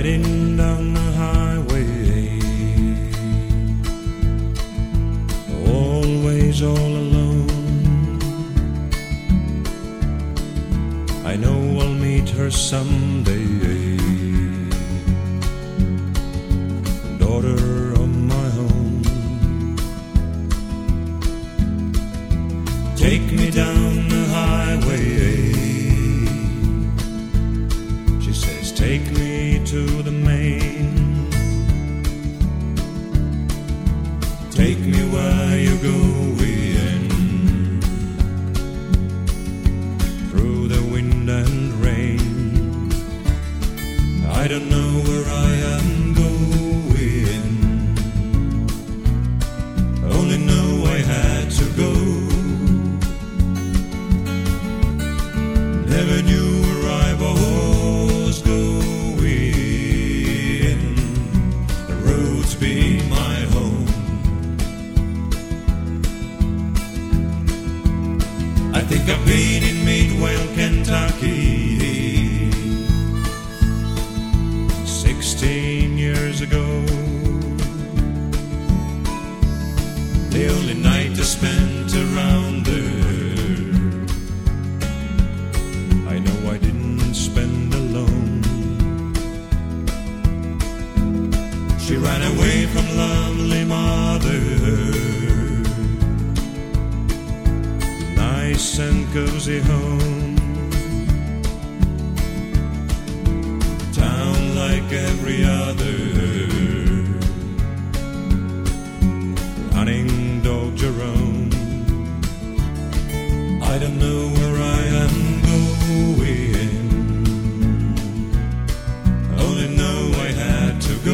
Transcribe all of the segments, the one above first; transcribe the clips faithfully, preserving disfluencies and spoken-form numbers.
riding down the highway, always all alone. I know I'll meet her someday, daughter of my home. Take me down the highway, she says, take me to the main. Take me where you're going, through the wind and rain. I don't know where I am going, only know I had to go. Never knew where I was going, the roads be my home. I think I've been in Midwell, Kentucky, sixteen years ago. The only night I spent around there, I know I didn't spend alone. She ran away from lovely mother, nice and cozy home, town like every other, running dog Jerome. I don't know where I am going, only know I had to go.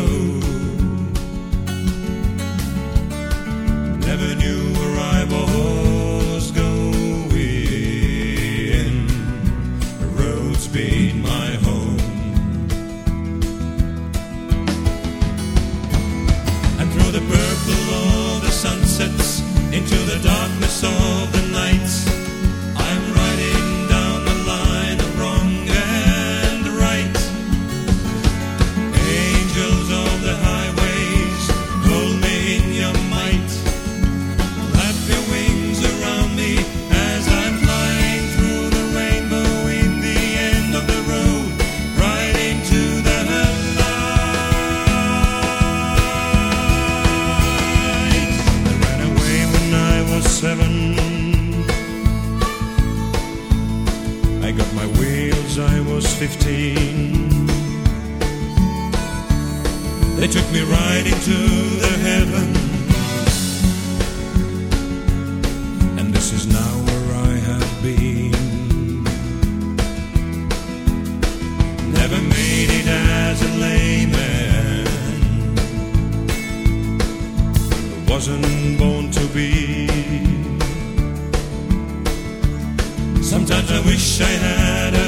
Never knew where I was going, the roads been my home. And through the purple of the sunsets, into the darkness of the nights, I'm riding down the line of wrong and right. Angels of the highways, hold me in your might. Clap your wings around me as I'm flying through the rainbow in the end of the road, riding to the light. I ran away when I was seven. I got my wheels, I was fifteen. They took me right into the heavens, and this is now where I have been. Never made it as a layman, wasn't born to be. Sometimes I wish I had a